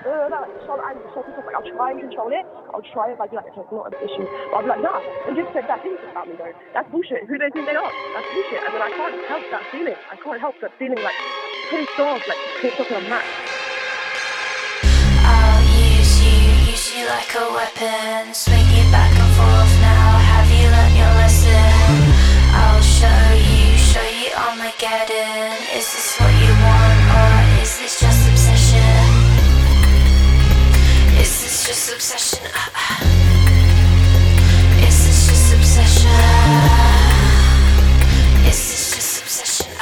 that like so angry, so pissed off, like I'll try and control it. I'll try if I do like it's like not an issue. But I'll be like, nah, and just said that thing about me though. That's bullshit. Who they think they are? That's bullshit. And then I can't help that feeling. I can't help that feeling like pissed off in a match. I'll use you like a weapon. Swing you back and forth now. Have you learnt your lesson? I'll show you Armageddon. Is this what you want, or is this just obsession? Is this just obsession? Is this just obsession? Is this just obsession?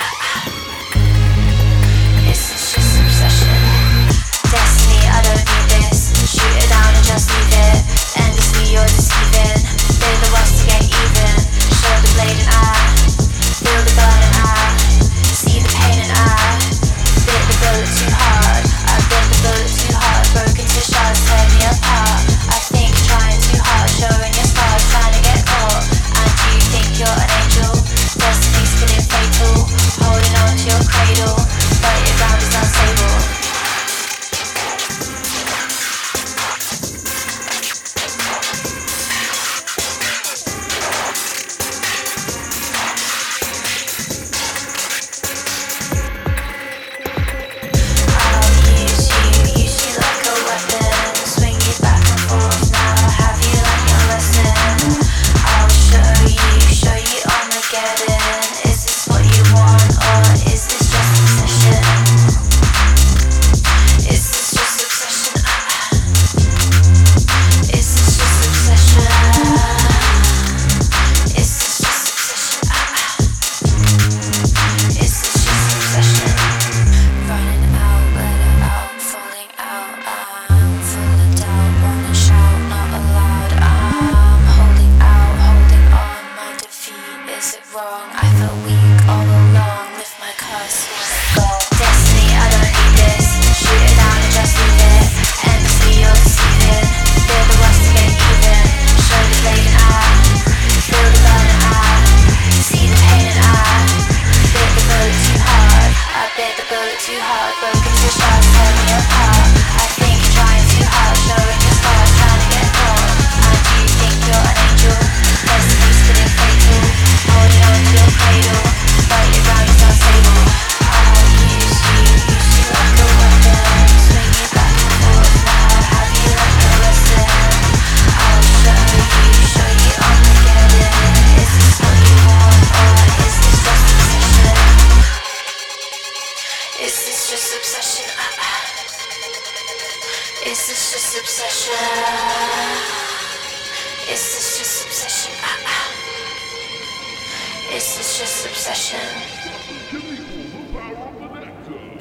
Is this just obsession? Destiny, I don't need this. Shoot it down and just leave it. Endlessly you're deceiving. They're the worst to get even. Show the blade and eye. Feel the burn and eye. See the pain and eye. Bit the bullet too hard. I bit the bullet too hard. Broken to shards, tear me apart. I think you're trying too hard. Showing your scars, trying to get caught. And you think you're an angel. Destiny's feeling fatal. Holding on to your cradle. But your ground is unstable. Is this just obsession?